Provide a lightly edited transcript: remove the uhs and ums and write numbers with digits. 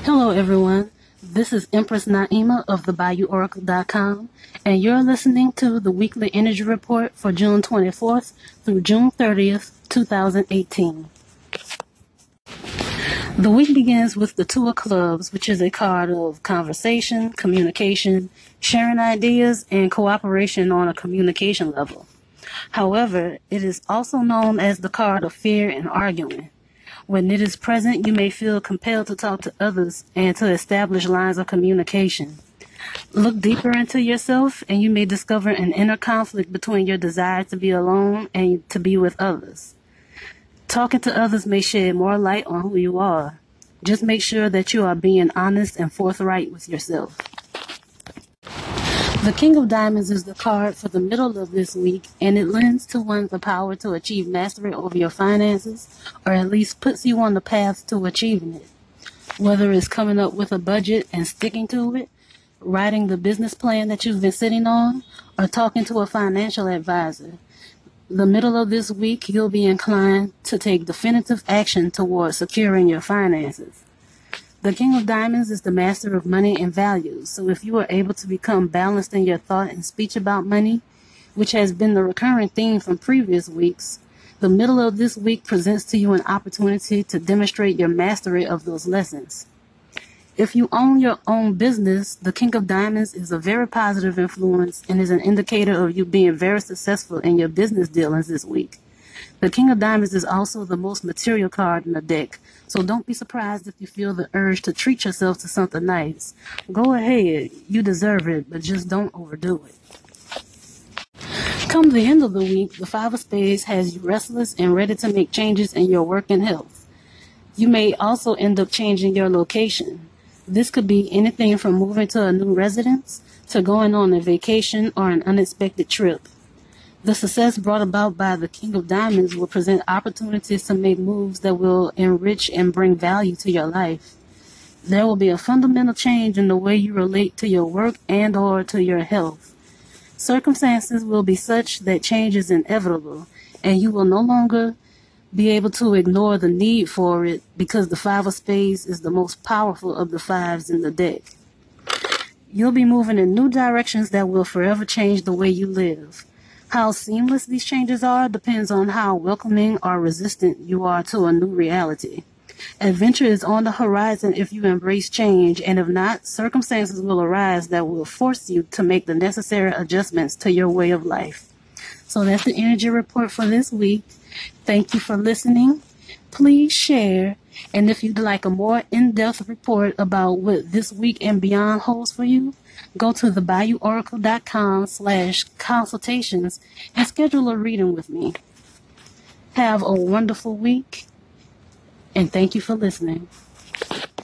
Hello, everyone. This is Empress Naima of thebayouoracle.com, and you're listening to the weekly energy report for June 24th through June 30th, 2018. The week begins with the Two of Clubs, which is a card of conversation, communication, sharing ideas, and cooperation on a communication level. However, it is also known as the card of fear and arguing. When it is present, you may feel compelled to talk to others and to establish lines of communication. Look deeper into yourself, and you may discover an inner conflict between your desire to be alone and to be with others. Talking to others may shed more light on who you are. Just make sure that you are being honest and forthright with yourself. The King of Diamonds is the card for the middle of this week, and it lends to one the power to achieve mastery over your finances, or at least puts you on the path to achieving it. Whether it's coming up with a budget and sticking to it, writing the business plan that you've been sitting on, or talking to a financial advisor. The middle of this week, you'll be inclined to take definitive action towards securing your finances. The King of Diamonds is the master of money and values, so if you are able to become balanced in your thought and speech about money, which has been the recurring theme from previous weeks, the middle of this week presents to you an opportunity to demonstrate your mastery of those lessons. If you own your own business, the King of Diamonds is a very positive influence and is an indicator of you being very successful in your business dealings this week. The King of Diamonds is also the most material card in the deck, so don't be surprised if you feel the urge to treat yourself to something nice. Go ahead, you deserve it, but just don't overdo it. Come the end of the week, the Five of Spades has you restless and ready to make changes in your work and health. You may also end up changing your location. This could be anything from moving to a new residence to going on a vacation or an unexpected trip. The success brought about by the King of Diamonds will present opportunities to make moves that will enrich and bring value to your life. There will be a fundamental change in the way you relate to your work and or to your health. Circumstances will be such that change is inevitable, and you will no longer be able to ignore the need for it because the Five of Spades is the most powerful of the fives in the deck. You'll be moving in new directions that will forever change the way you live. How seamless these changes are depends on how welcoming or resistant you are to a new reality. Adventure is on the horizon if you embrace change, and if not, circumstances will arise that will force you to make the necessary adjustments to your way of life. So that's the energy report for this week. Thank you for listening. Please share, and if you'd like a more in-depth report about what this week and beyond holds for you, go to thebayouoracle.com/consultations and schedule a reading with me. Have a wonderful week, and thank you for listening.